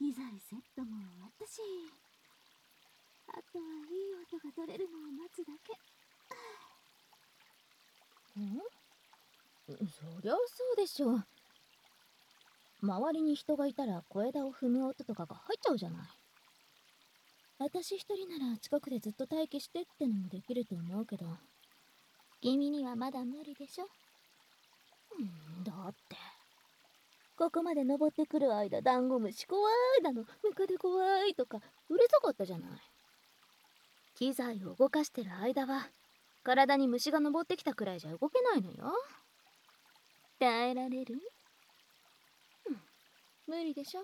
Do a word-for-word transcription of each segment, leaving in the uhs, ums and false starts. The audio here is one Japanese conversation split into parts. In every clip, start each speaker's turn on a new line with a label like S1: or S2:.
S1: 機材セットも終わったし、あとはいい音が取れるのを待つだけ。
S2: ん？そりゃそうでしょ。周りに人がいたら小枝を踏む音とかが入っちゃうじゃない。私一人なら近くでずっと待機してってのもできると思うけど、君にはまだ無理でしょ。んだってここまで登ってくる間、ダンゴムシ怖いだの、ムカデ怖いとかうるさかったじゃない。機材を動かしてる間は体に虫が登ってきたくらいじゃ動けないのよ。耐えられる？うん、無理でしょ。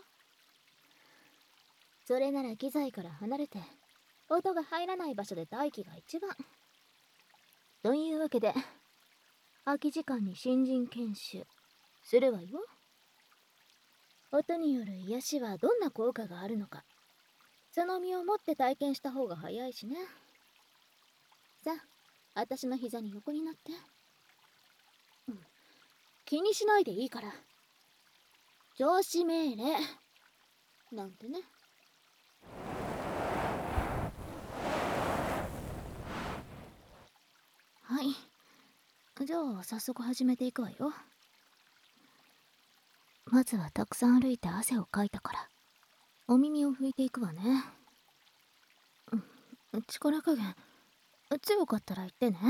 S2: それなら機材から離れて音が入らない場所で待機が一番。というわけで空き時間に新人研修するわよ。音による癒しはどんな効果があるのか、その身をもって体験した方が早いしね。さあ、私の膝に横になって、うん、気にしないでいいから。上司命令なんてね。はい、じゃあ早速始めていくわよ。まずはたくさん歩いて汗をかいたからお耳を拭いていくわね。うん、力加減強かったら言ってね。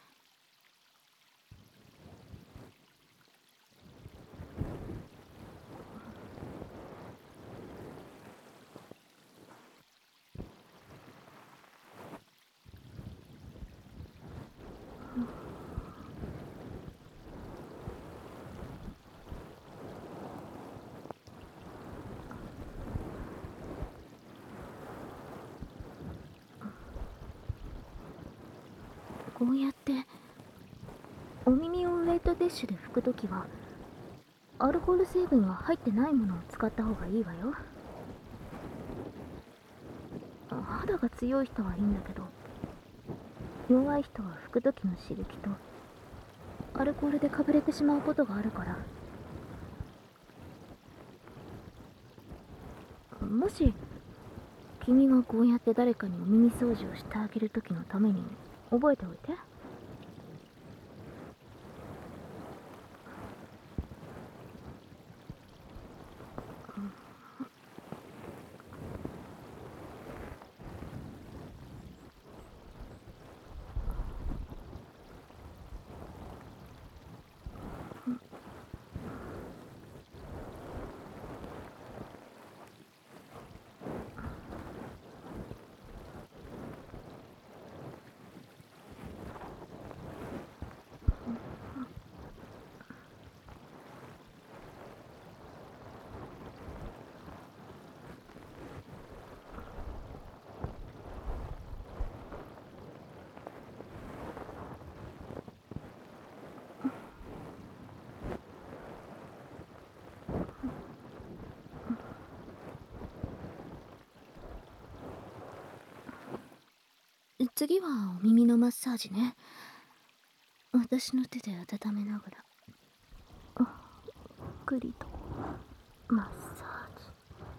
S2: こうやってお耳をウェイトティッシュで拭くときはアルコール成分が入ってないものを使った方がいいわよ。肌が強い人はいいんだけど、弱い人は拭くときの刺激とアルコールでかぶれてしまうことがあるから。もし君がこうやって誰かにお耳掃除をしてあげるときのために覚えておいて。次はお耳のマッサージね。私の手で温めながらゆっくりとマッサージ。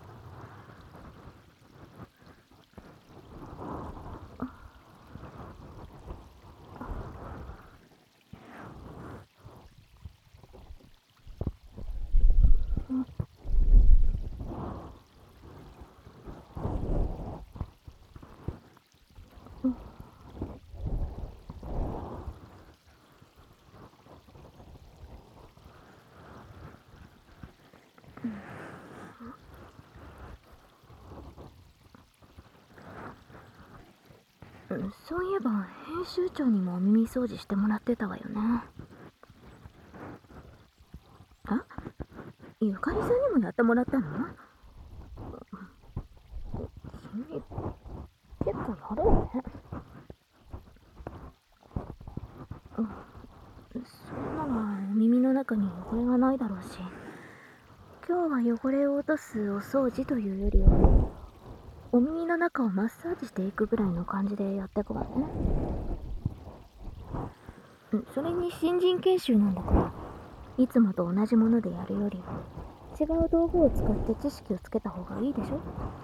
S2: そういえば編集長にもお耳掃除してもらってたわよね。あ、ゆかりさんにもやってもらったの？君結構やるわね。うん、そんならお耳の中に汚れがないだろうし、今日は汚れを落とすお掃除というよりはお耳の中をマッサージしていくぐらいの感じでやってくわね。それに新人研修なんだから、いつもと同じものでやるより違う道具を使って知識をつけた方がいいでしょ。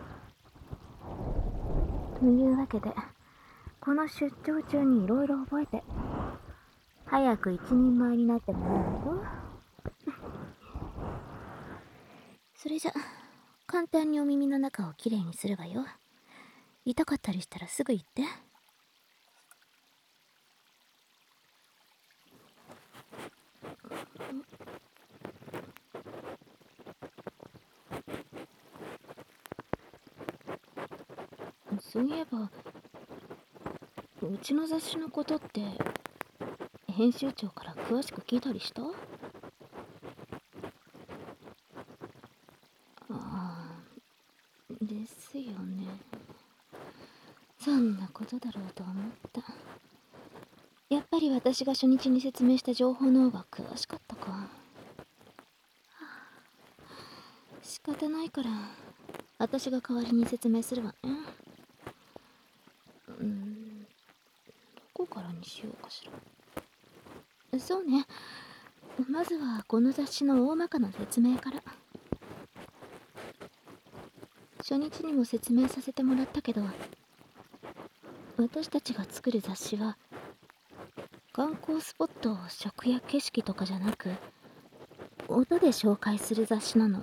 S2: というわけで、この出張中にいろいろ覚えて、早く一人前になってもらうと。それじゃ、簡単にお耳の中をきれいにするわよ。痛かったりしたらすぐ言って。そういえば、うちの雑誌のことって編集長から詳しく聞いたりした？ああ、ですよね。そんなことだろうと思った。やっぱり私が初日に説明した情報の方が詳しかったか。仕方ないから私が代わりに説明するわね。うーん、どこからにしようかしら。そうね、まずはこの雑誌の大まかな説明から。初日にも説明させてもらったけど、私たちが作る雑誌は観光スポットを食や景色とかじゃなく、音で紹介する雑誌なの。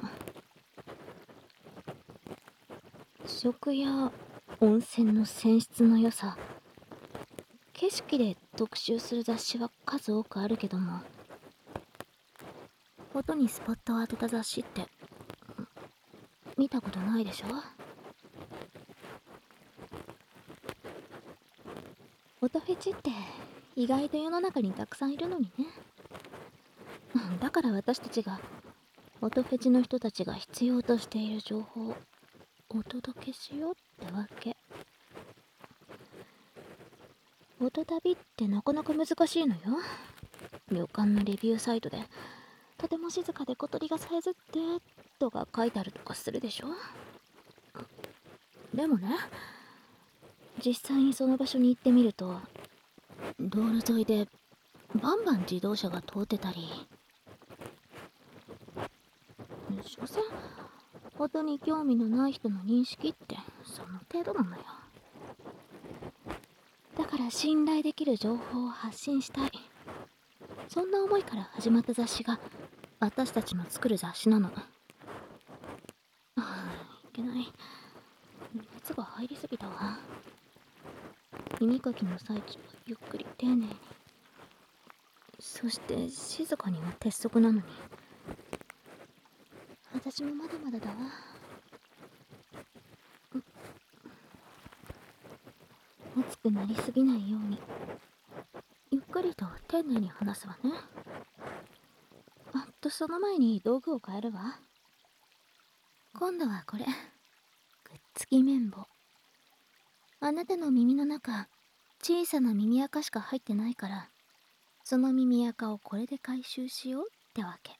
S2: 食や温泉の泉質の良さ、景色で特集する雑誌は数多くあるけども、音にスポットを当てた雑誌って見たことないでしょ。音フェチって意外と世の中にたくさんいるのにね。だから私たちが音フェチの人たちが必要としている情報をお届けしようってわけ。音旅ってなかなか難しいのよ。旅館のレビューサイトでとても静かで小鳥がさえずってとか書いてあるとかするでしょ。でもね、実際にその場所に行ってみると、道路沿いでバンバン自動車が通ってたり、所詮音に興味のない人の認識ってその程度なのよ。だから信頼できる情報を発信したい、そんな思いから始まった雑誌が私たちの作る雑誌なの。ああ、いけない、熱が入りすぎたわ。耳かきの最中はゆっくり丁寧に、そして静かには鉄則なのに。私もまだまだだわ。熱くなりすぎないようにゆっくりと丁寧に話すわね。あっと、その前に道具を変えるわ。今度はこれ、くっつき綿棒。あなたの耳の中、小さな耳垢しか入ってないから、その耳垢をこれで回収しようってわけ。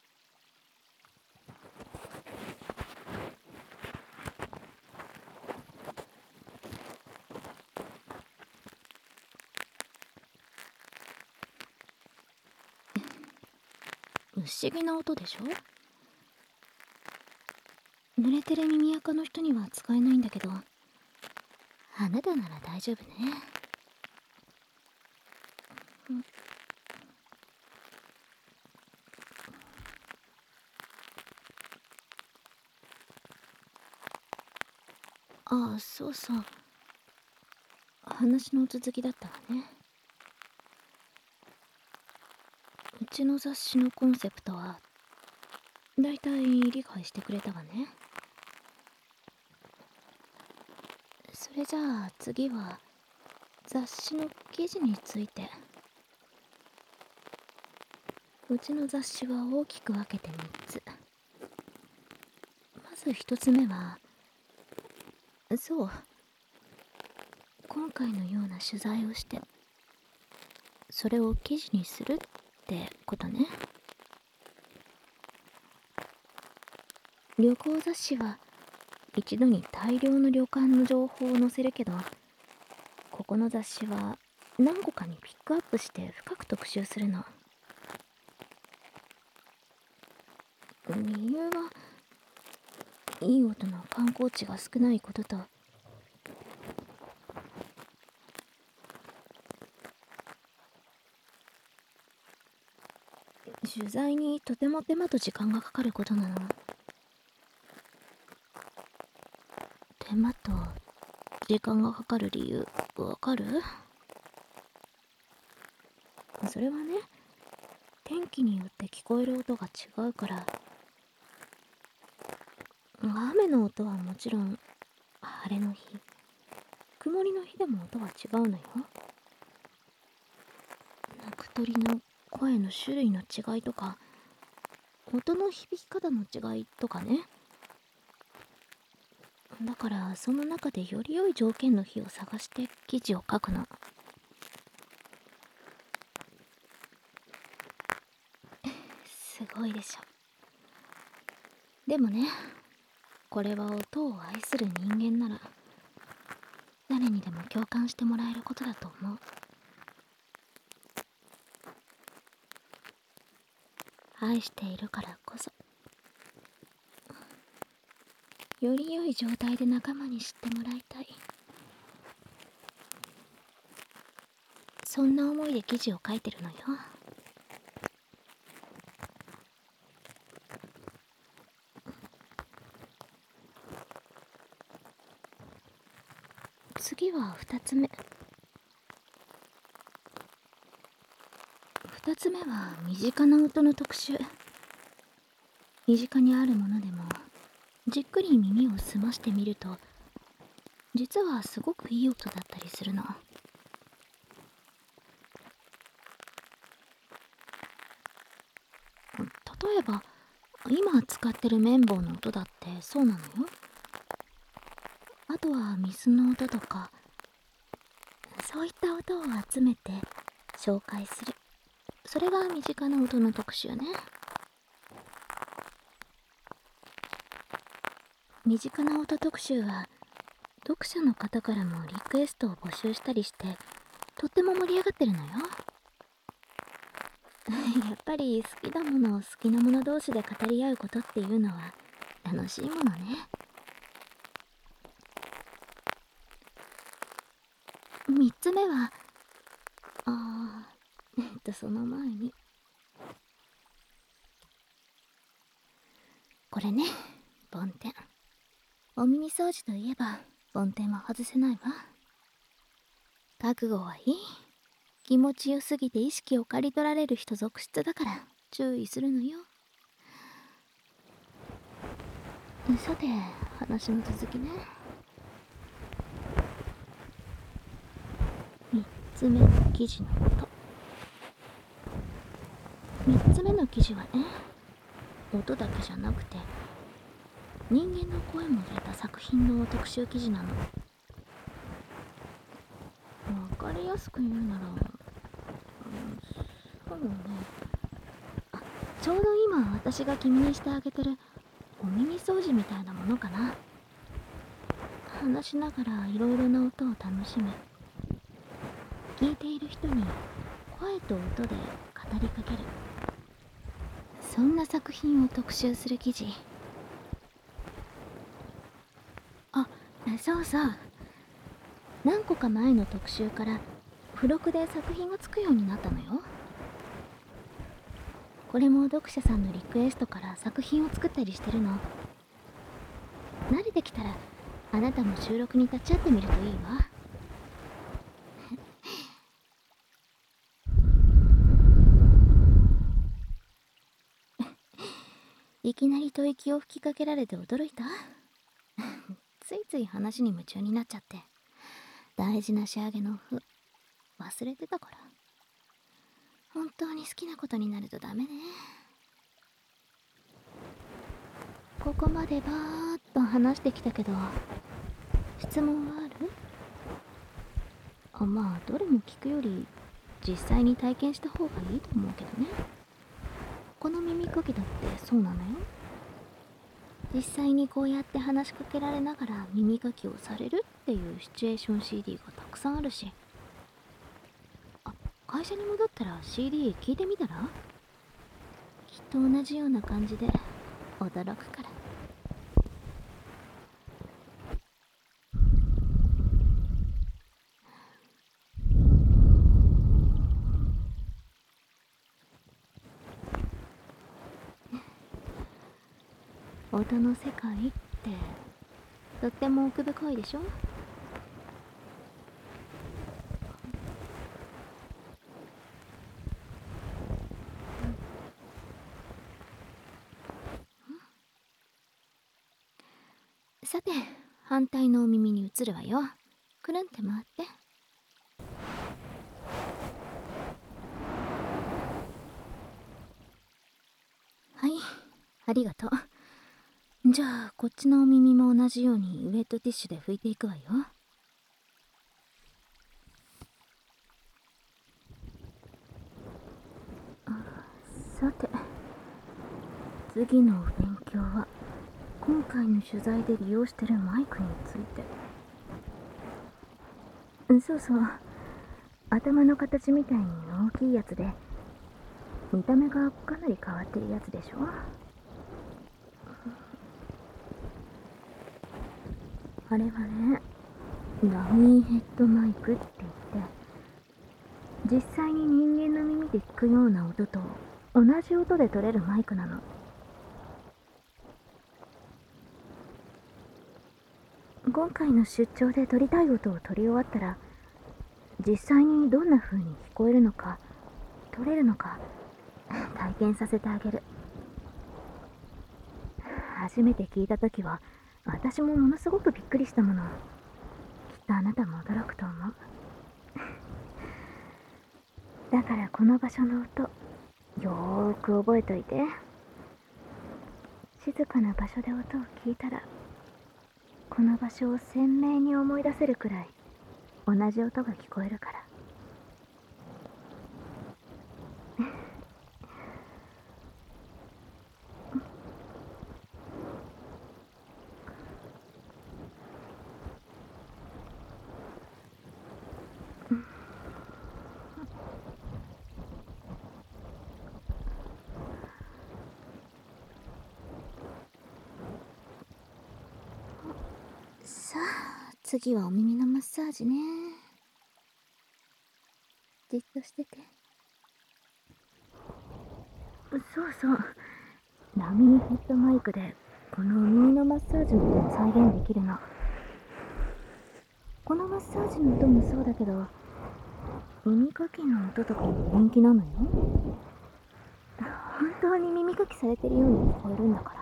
S2: 不思議な音でしょ。濡れてる耳垢の人には使えないんだけど、あなたなら大丈夫ね。ああ、そうそう、話の続きだったわね。うちの雑誌のコンセプトはだいたい理解してくれたわね。それじゃあ次は雑誌の記事について。うちの雑誌は大きく分けてみっつ。まずひとつめは、そう、今回のような取材をしてそれを記事にするってことね。旅行雑誌は一度に大量の旅館の情報を載せるけど、ここの雑誌は何個かにピックアップして深く特集するの。 理由はいい音の観光地が少ないことと、取材にとても手間と時間がかかることなの。手間と時間がかかる理由わかる？それはね、天気によって聞こえる音が違うから。雨の音はもちろん晴れの日、曇りの日でも音は違うのよ。鳴く鳥の声の種類の違いとか、音の響き方の違いとかね。だからその中でより良い条件の日を探して記事を書くの。すごいでしょ。でもね、これは音を愛する人間なら誰にでも共感してもらえることだと思う。愛しているからこそ、より良い状態で仲間に知ってもらいたい。そんな思いで記事を書いてるのよ。次は二つ目。二つ目は身近な音の特集。身近にあるものでもじっくり耳を澄ましてみると、実はすごくいい音だったりするの。例えば今使ってる綿棒の音だってそうなのよ。あとは水の音とか、そういった音を集めて紹介する。それが身近な音の特集ね。身近な音特集は読者の方からもリクエストを募集したりして、とっても盛り上がってるのよ。やっぱり好きなものを好きなもの同士で語り合うことっていうのは楽しいものね。三つ目は、あー、えっとその前にこれね、梵天。お耳掃除といえば梵天は外せないわ。覚悟はいい。気持ちよすぎて意識を刈り取られる人続出だから注意するのよ。さて、話の続きね。三つ目の記事の音。三つ目の記事はね、音だけじゃなくて人間の声も入れた作品の特集記事なの。わかりやすく言うなら、うん、そうね。あ、ちょうど今私が君にしてあげてるお耳掃除みたいなものかな。話しながらいろいろな音を楽しみ、聞いている人に声と音で語りかける、そんな作品を特集する記事。あ、そうそう、何個か前の特集から付録で作品がつくようになったのよ。これも読者さんのリクエストから作品を作ったりしてるの。慣れてきたらあなたも収録に立ち会ってみるといいわ。いきなり吐息を吹きかけられて驚いた。ついつい話に夢中になっちゃって、大事な仕上げの譜忘れてたから。本当に好きなことになるとダメね。ここまでバーッと話してきたけど、質問はある？あ、まあどれも聞くより実際に体験した方がいいと思うけどね。この耳かきだってそうなのよ。実際にこうやって話しかけられながら耳かきをされるっていうシチュエーション シーディー がたくさんあるし。あ、会社に戻ったら シーディー 聞いてみたら？きっと同じような感じで驚くから。音の世界ってとっても奥深いでしょ。さて、反対のお耳に移るわよ。くるんって回って。はい、ありがとう。じゃあこっちのお耳も同じようにウェットティッシュで拭いていくわよ。さて、次の勉強は今回の取材で利用してるマイクについて。そうそう、頭の形みたいに大きいやつで見た目がかなり変わってるやつでしょ。あれはね、ダミーヘッドマイクって言って、実際に人間の耳で聞くような音と同じ音で取れるマイクなの。今回の出張で撮りたい音を撮り終わったら、実際にどんな風に聞こえるのか撮れるのか体験させてあげる。初めて聞いた時は私もものすごくびっくりしたもの。きっとあなたも驚くと思う。だからこの場所の音よーく覚えといて。静かな場所で音を聞いたらこの場所を鮮明に思い出せるくらい同じ音が聞こえるから。さあ、次はお耳のマッサージね。じっとしてて。そうそう、ダミーヘッドマイクでこのお耳のマッサージの音も再現できるの。このマッサージの音もそうだけど、耳かきの音とかも人気なのよ。本当に耳かきされてるように聞こえるんだから。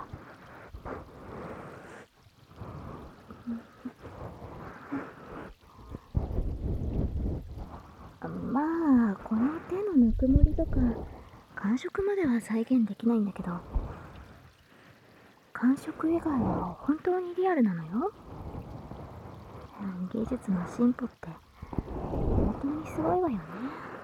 S2: まあこの手のぬくもりとか感触までは再現できないんだけど、感触以外は本当にリアルなのよ。技術の進歩って本当にすごいわよね。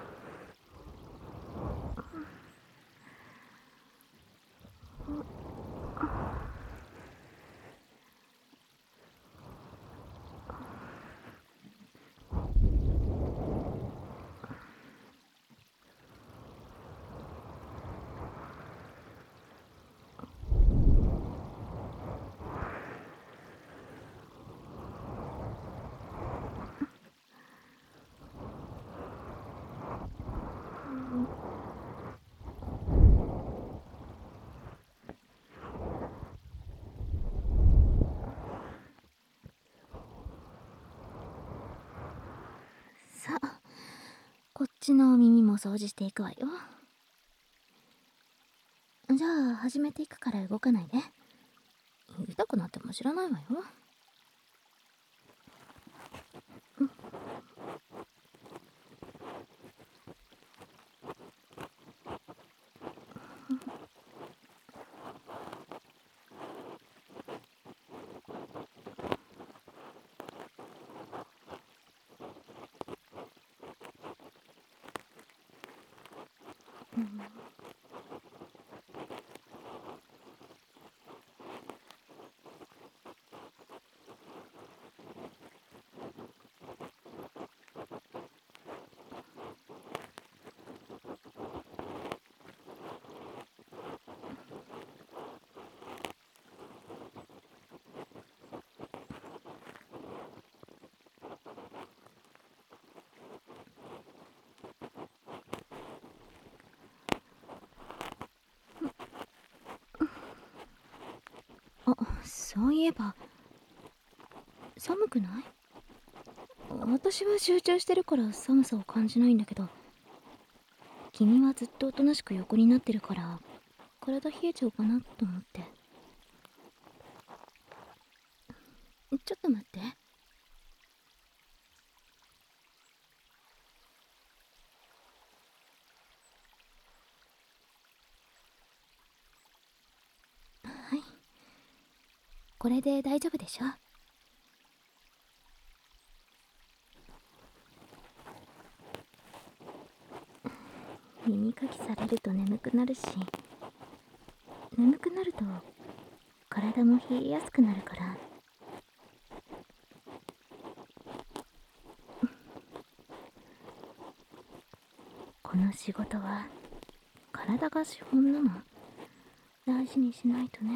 S2: さあ、こっちの耳も掃除していくわよ。じゃあ始めていくから動かないで。痛くなっても知らないわよ。うん。 そういえば寒くない？私は集中してるから寒さを感じないんだけど、君はずっとおとなしく横になってるから体冷えちゃうかなと思って。ちょっと待って。はい、これで大丈夫でしょ。耳かきされると眠くなるし、眠くなると体も冷えやすくなるから。この仕事は体が資本なの。大事にしないとね。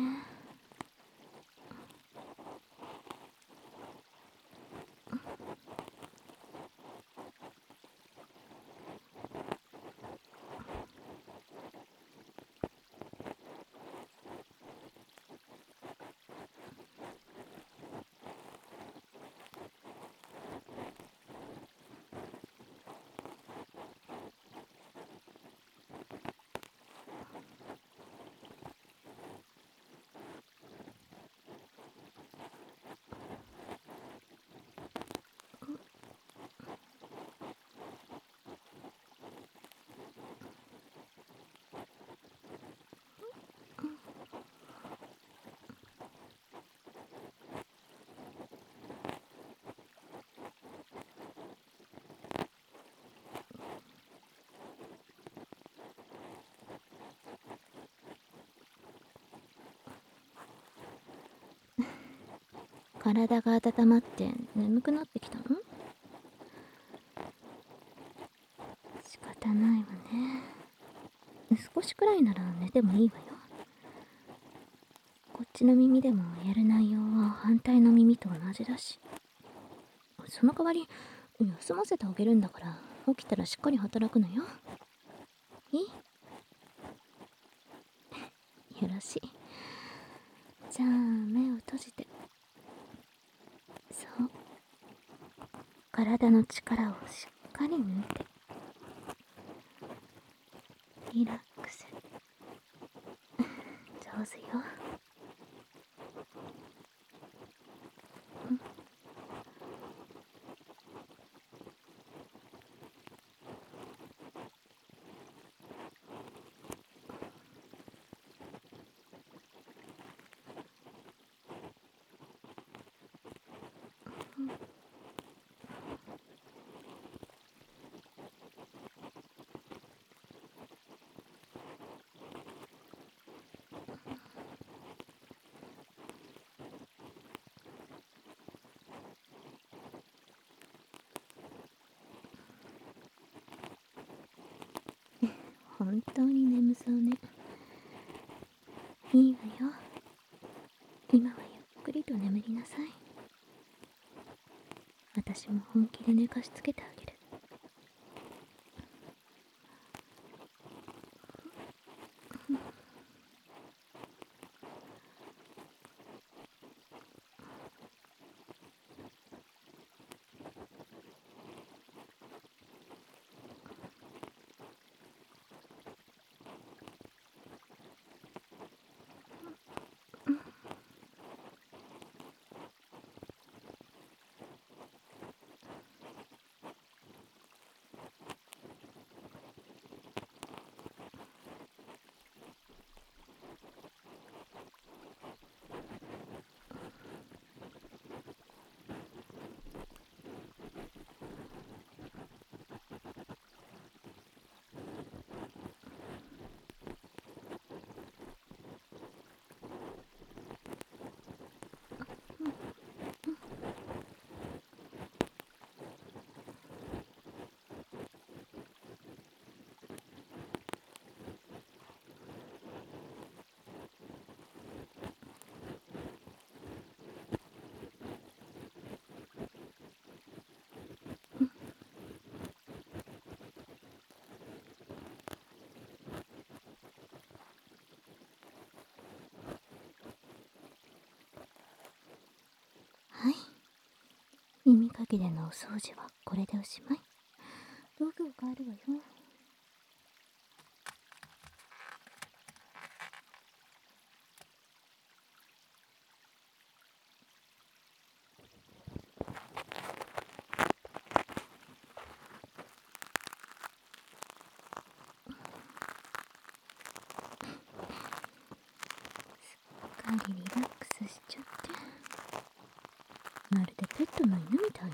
S2: 体が温まって眠くなってきたの？仕方ないわね。少しくらいなら寝てもいいわよ。こっちの耳でもやる内容は反対の耳と同じだし。その代わり休ませてあげるんだから、起きたらしっかり働くのよ。いい？よろしい。じゃあ目を閉じて。そう、体の力をしっかり抜いてリラックス。上手よ。本当に眠そうね。いいわよ。今はゆっくりと眠りなさい。私も本気で寝かしつけてあげる。 耳かきでのお掃除はこれでおしまい。道具を変えるわよ。すっかりリラックスしちゃって、まるでペットの犬みたいね。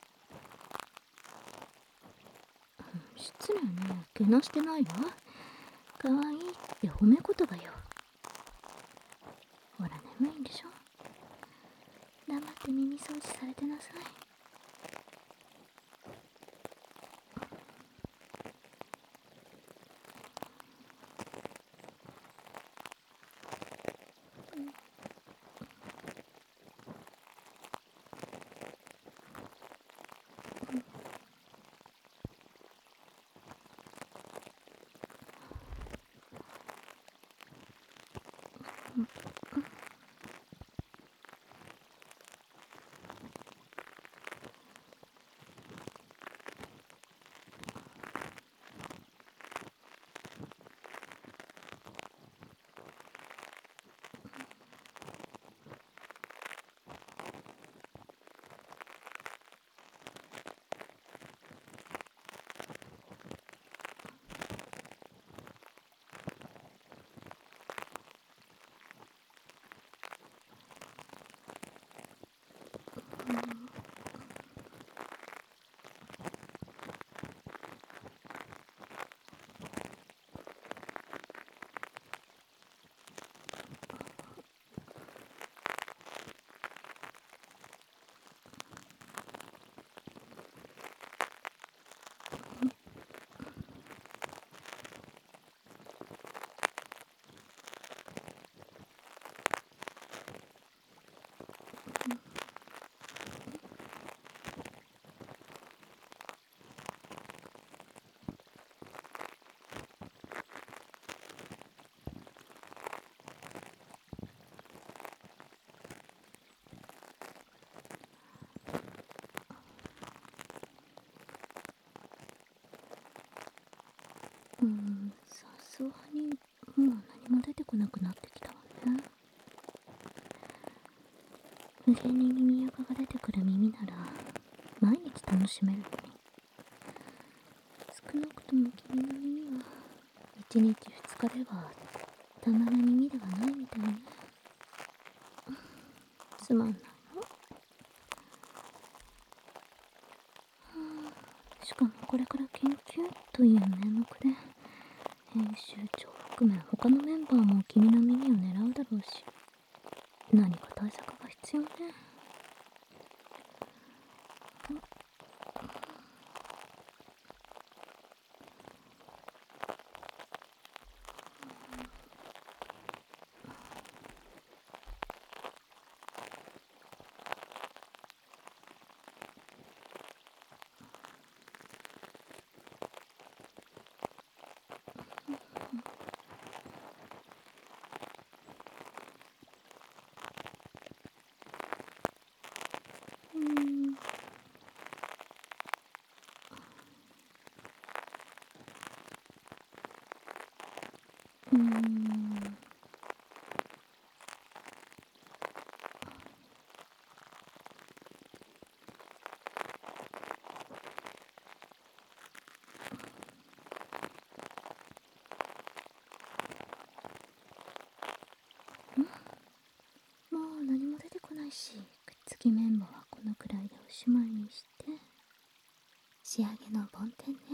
S2: 失礼ね、けなしてないわ。かわいいって褒め言葉よ。ほら眠いんでしょ。黙って耳掃除されてなさい。うーん、さすがにもう何も出てこなくなってきたわね。腕に耳垢が出てくる耳なら毎日楽しめるのに、少なくとも君の耳はいちにちふつかではたまる耳ではないみたいね。つまんないの。しかもこれから研究という名目で編集長含め他のメンバーも君の耳を狙うだろうし、何か対策が必要ね。うーんうーんもう何も出てこないし、くっつきメンバーはこのくらいでおしまいにして、仕上げの梵天ね。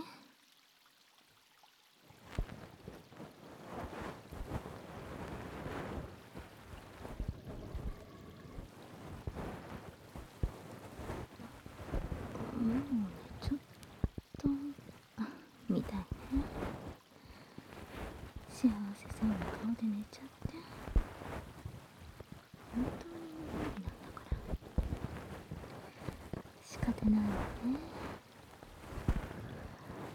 S2: もう寝ちゃったみたいね。幸せそうな顔で寝ちゃって、本当に無理なんだから仕方ないわね。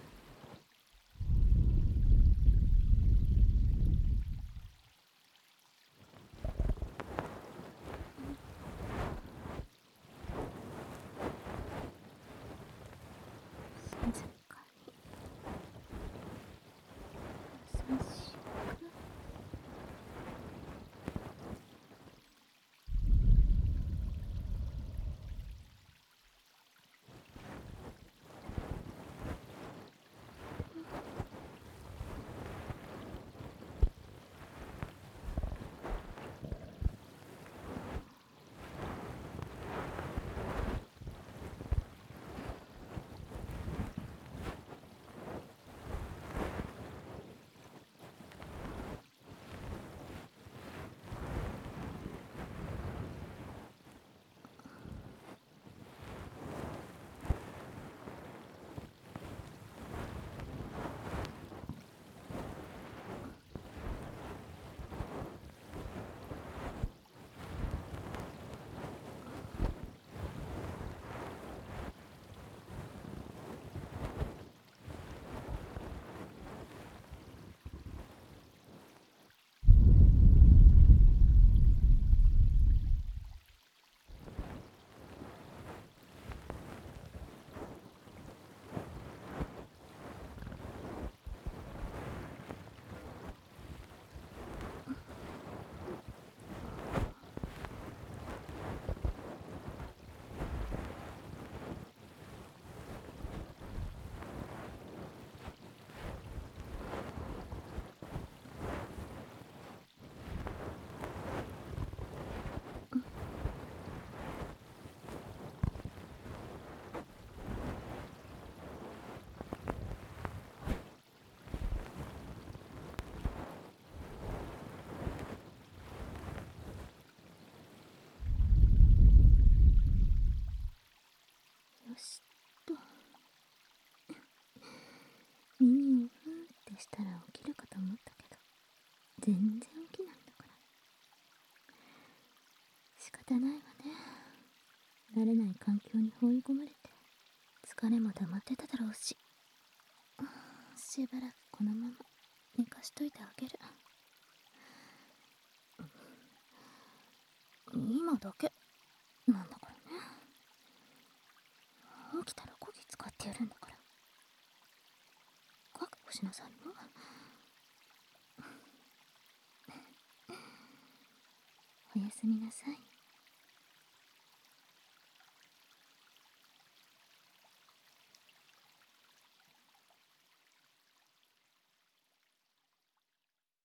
S2: 全然起きないんだから。仕方ないわね。慣れない環境に放り込まれて疲れも溜まってただろうし、しばらくこのまま寝かしといてあげる。今だけなんだからね。起きたらこぎ使ってやるんだから覚悟しなさいよ。おやすみなさい。